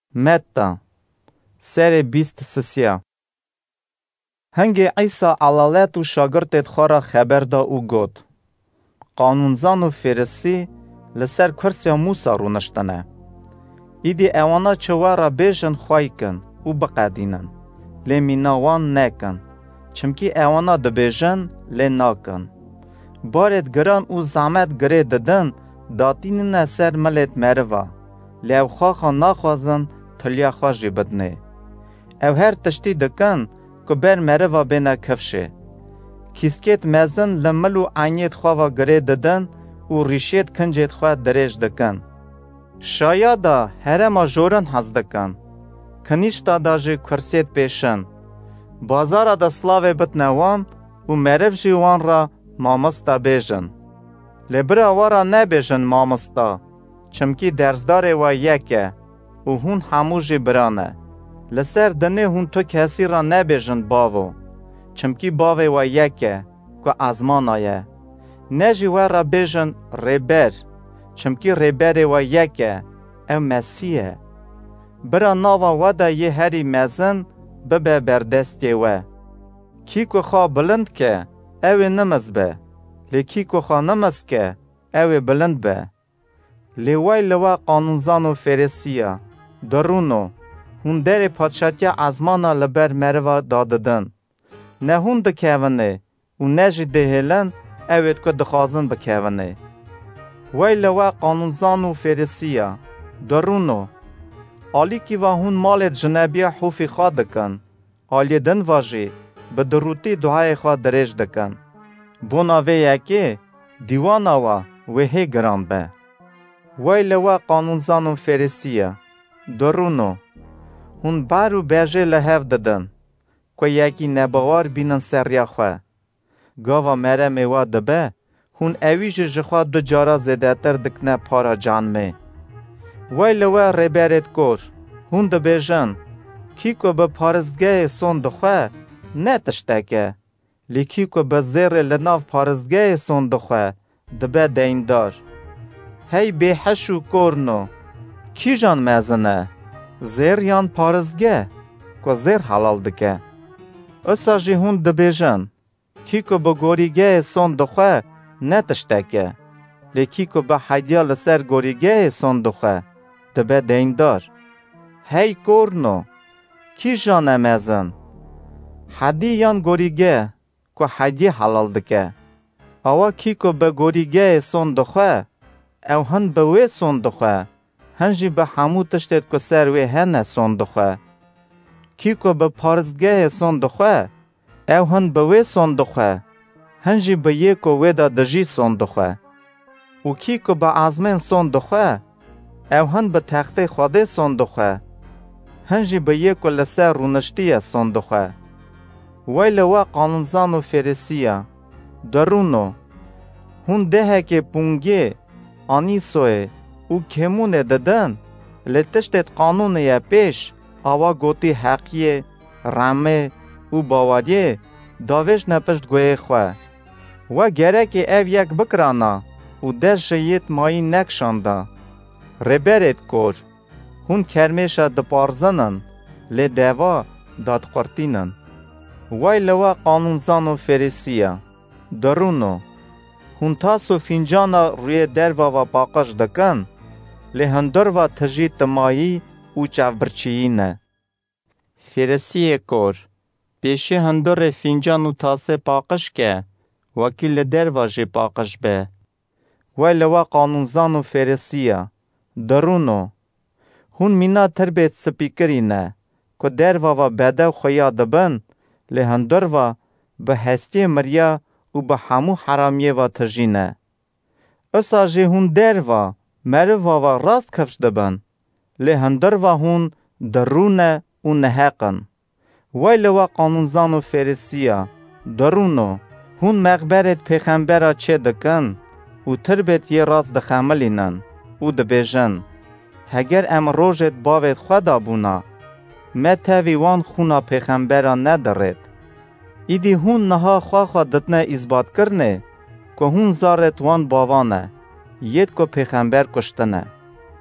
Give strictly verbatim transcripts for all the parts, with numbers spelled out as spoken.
متى سر بیست سسیا. هنگی عیسی علالت و شاگردت خورا خبر دا او گود. قانونزان و فریسی لسر کرسی موسا رو نشتنه. ایدی اوانا چوارا بیشن خواهی کن و بقدینن. لی میناوان نکن. چمکی اوانا دا بیشن لی ناکن. بارد گران و زحمت گره ددن داتینن سر ملت مروا. لی او خواخا ناخوازن تلیا خواجی بدنه. او هر تشتی دکن که بر مروا بینا کفشه. کیسکت مزن لملو عینیت خواوا گره ددن و ریشیت کنجیت خواه دریج دکن. شایادا هرما جورن هز دکن. کنیشتا دا جی کرسیت پیشن. بازارا دا سلاوه بتنوان و مرف جیوان را مامستا بیجن. لبرا وارا نبیجن مامستا. چمکی درزدار و یکه و هون هموجی برانه. لسر دنه هون تو کسی را نبیجن باو. چمکی باو و یکه که ازمان آیه. نجی و را بیجن ریبر. چمکی ریبر و یکه او مسیحه. برا ناوا ودا یه هری مزن ببه بردستی و. کی که خواه بلند که او نمز به. لی کی که خواه نمز که او بلند به. لی وی لوا قانونزان و فریسیا درونو هون در پادشاهی ازمانا لبر مروا داددن. نه هون دکیونه و نجی دهلن اوید که دخوازن بکیونه. وی لوا قانونزان و فریسیا درونو آلی کی و هون مال جنبی حوفی خواه دکن. آلی دن واجی به دروتی دعای خواه دریج دکن. بونا وی یکی دیوانا و ویهی گران به. وی لوا قانونزان و فریسیا درونو هون بارو بیجه لحف ددن که یکی نبوار بینن سریا خواه. گاوا مره میوا دبه هون اویج جخوا دو جارا زده تر دکنه پارا جان می. وی لوا ریبرت کور هون دبیجن کی که به پارزگه سون دخواه نه تشتکه. لی کی که به زیر لناف پارزگه سون دخواه دبه دیندار. هی بیحشو کورنو کی جان مزنه؟ زیر یان پارزگه که زیر حلال دکه. اصا جی هون دبیجن کی که به گوریگه سون دخواه نه تشتکه. لی کی که به حدیا لسر گوریگه سون دخواه دبه دیندار. هی کورنو کی جان مزن؟ حدی یان گوریگه که حدی حلال دکه. اوا کی که به گوریگه سون دخواه او هن به وی سون دخواه هنجی به همو تشتید که سر وی هنه سون دخواه. کی که به پارزگه سون دخواه او هن به وی سون دخواه هنجی به یک و وی دا دجی سون دخواه. و کی که به آزمین سون دخواه او هن به تخت خوده سون دخواه هنجی به یک و لسر رونشتی سون دخواه. وی لوا قانونزان و فریسیا درونو هون ده که پونگی آنی سوه او کمونه ددن لتشتت قانون یا پیش آوا گوتی حقیه رمه او باوریه داوش نپشت گوه خواه. و گره که او یک بکرانا او در شیط مایی نکشانده. ریبرت کور هون کرمیشا دپارزنن لی دوا داد قرتینن. وی لوا قانونزان و فریسیا درونو هون تاسو فینجانا روی دروا و باقش دکن لی هندر و تجی تمایی او چاوبرچیینه. فریسی کور پیشی هندر فینجان و تاسه باقش که وکیل دروا جی باقش به. وی لوا قانونزان و فریسیا درونو هون مینا تربیت سپیکرینه که دروا و بده خویا دبن لی هندر و به هستی مریا و به همو حرامیه و تجینه. اصا جی هون در و مروا و راست کفش دبن لی هندر و هون درونه و نحقن. وی لوا قانونزان و فریسیا درونو هون مغبرت پیغمبرا چه دکن و تربت یه راست دخملینن و دبیجن هگر ام روژت باوید خدا بونا متوی وان خونا پیغمبرا ندارد. ایدی هون نها خواه خواه دتنه اثبات کرنه که هون زارت وان باوانه ید که پیغمبر کشتنه.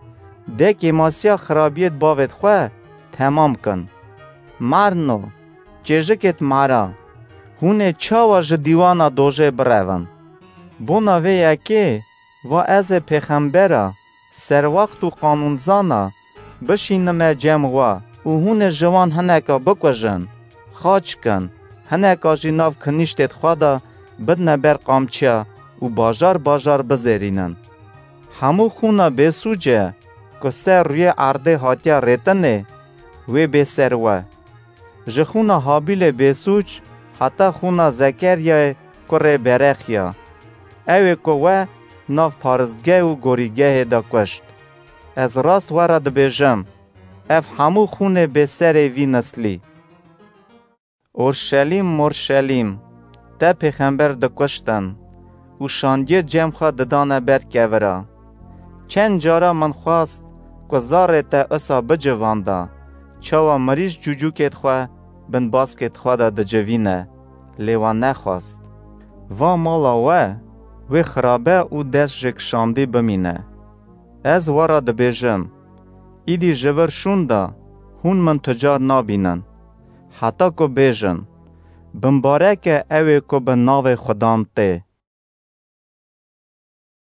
دکی ماسیا خرابیت باوت خواه تمام کن. مرنو چیجکت مارا هونه چاوا ج دیوانا دوژه برون. بونا وی یکی و از پیغمبرا سر وقت و قانونزانا بشینم جمع و هونه جوان هنکا بکوژن خاچ کن هنکا جناف کنیشتت خوادا بدن بر قامچیا و باجار باجار بزرینن. همو خونا بسوجه که سر روی عرده هاتیا ریتنه وی بسر و جخونا حابیل بسوج حتی خونا زکریا کره برخیا اوی که و ناف پارزگه و گوریگه دا کشت. از راست ورد بیجم اف همو خونه بسر وی نسلی. اورشلیم مورشلیم تا پیغمبر دا کشتن و شاندی جمع خواه ددانه بر کورا. چند جارا من خواست که زاره تا اصا بجوانده چاوا مریض جوجو کت خواه بن باس کت خواه دا دجوینه لیوان نخواست. و مالا و وی خرابه او دست جک شاندی بمینه. از ورا دبیجم ایدی جور شونده هون من تجار نابینن حتی که بیجن بمباره که اوی که به ناو خدام ته.